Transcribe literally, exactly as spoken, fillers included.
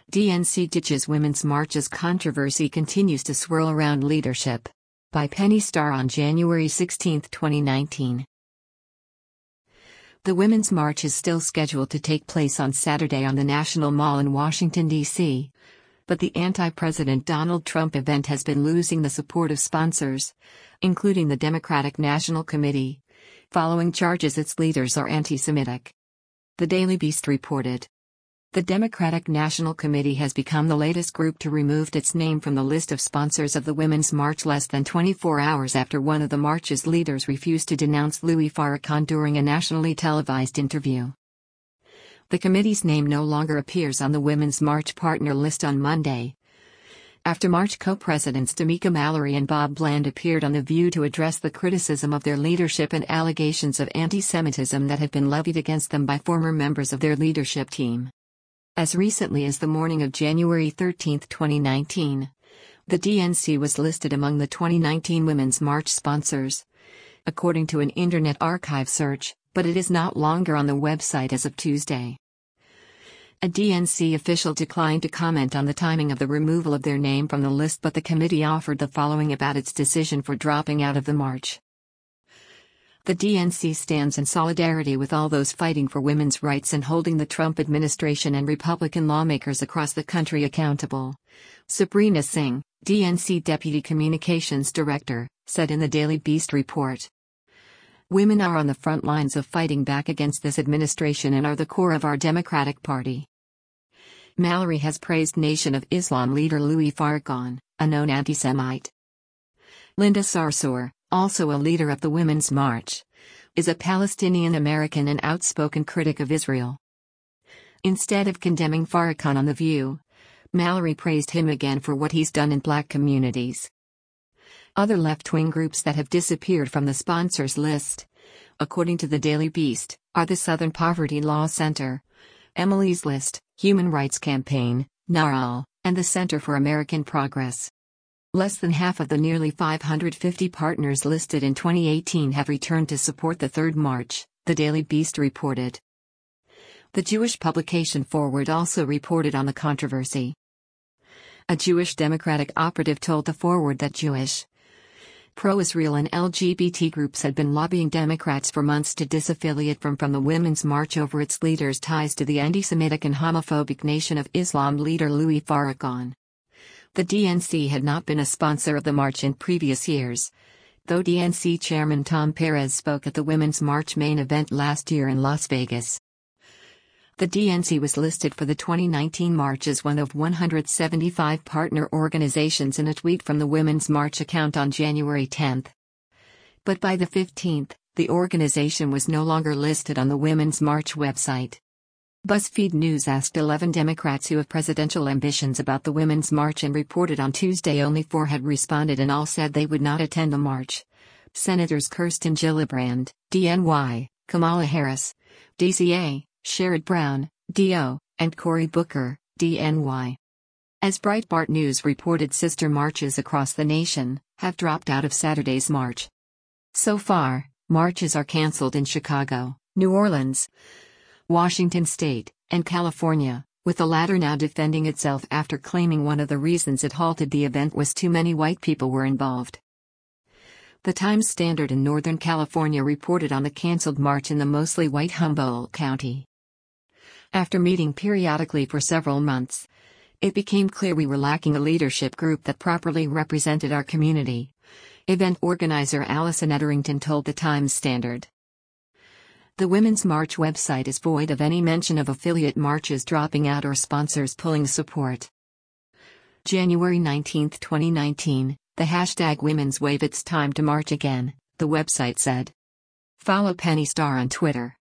D N C ditches women's marches. Controversy continues to swirl around leadership. By Penny Starr on January sixteenth, twenty nineteen. The Women's March is still scheduled to take place on Saturday on the National Mall in Washington, D C But the anti-President Donald Trump event has been losing the support of sponsors, including the Democratic National Committee, following charges its leaders are anti-Semitic. The Daily Beast reported. The Democratic National Committee has become the latest group to remove its name from the list of sponsors of the Women's March less than twenty-four hours after one of the march's leaders refused to denounce Louis Farrakhan during a nationally televised interview. The committee's name no longer appears on the Women's March partner list on Monday, after March co-presidents Tamika Mallory and Bob Bland appeared on The View to address the criticism of their leadership and allegations of anti-Semitism that have been levied against them by former members of their leadership team. As recently as the morning of January thirteenth, twenty nineteen, the D N C was listed among the twenty nineteen Women's March sponsors, according to an Internet Archive search, but it is not longer on the website as of Tuesday. A D N C official declined to comment on the timing of the removal of their name from the list, but the committee offered the following about its decision for dropping out of the march. The D N C stands in solidarity with all those fighting for women's rights and holding the Trump administration and Republican lawmakers across the country accountable, Sabrina Singh, D N C Deputy Communications Director, said in the Daily Beast report. Women are on the front lines of fighting back against this administration and are the core of our Democratic Party. Mallory has praised Nation of Islam leader Louis Farrakhan, a known anti-Semite. Linda Sarsour, also a leader of the Women's March, is a Palestinian-American and outspoken critic of Israel. Instead of condemning Farrakhan on The View, Mallory praised him again for what he's done in black communities. Other left-wing groups that have disappeared from the sponsors list, according to the Daily Beast, are the Southern Poverty Law Center, Emily's List, Human Rights Campaign, NARAL, and the Center for American Progress. Less than half of the nearly five hundred fifty partners listed in twenty eighteen have returned to support the Third March, the Daily Beast reported. The Jewish publication Forward also reported on the controversy. A Jewish Democratic operative told the Forward that Jewish, pro-Israel and L G B T groups had been lobbying Democrats for months to disaffiliate from, from the Women's March over its leaders' ties to the anti-Semitic and homophobic Nation of Islam leader Louis Farrakhan. The D N C had not been a sponsor of the march in previous years, though D N C Chairman Tom Perez spoke at the Women's March main event last year in Las Vegas. The D N C was listed for the twenty nineteen march as one of one hundred seventy-five partner organizations in a tweet from the Women's March account on January tenth. But by the fifteenth, the organization was no longer listed on the Women's March website. BuzzFeed News asked eleven Democrats who have presidential ambitions about the Women's March and reported on Tuesday only four had responded and all said they would not attend the march. Senators Kirsten Gillibrand, D N Y, Kamala Harris, D C A, Sherrod Brown, D O, and Cory Booker, D N Y. As Breitbart News reported, sister marches across the nation have dropped out of Saturday's march. So far, marches are canceled in Chicago, New Orleans, Washington State, and California, with the latter now defending itself after claiming one of the reasons it halted the event was too many white people were involved. The Times-Standard in Northern California reported on the canceled march in the mostly white Humboldt County. After meeting periodically for several months, it became clear we were lacking a leadership group that properly represented our community, event organizer Allison Etherington told the Times-Standard. The Women's March website is void of any mention of affiliate marches dropping out or sponsors pulling support. January nineteenth, twenty nineteen, the hashtag Women's Wave It's Time to March Again, the website said. Follow Penny Starr on Twitter.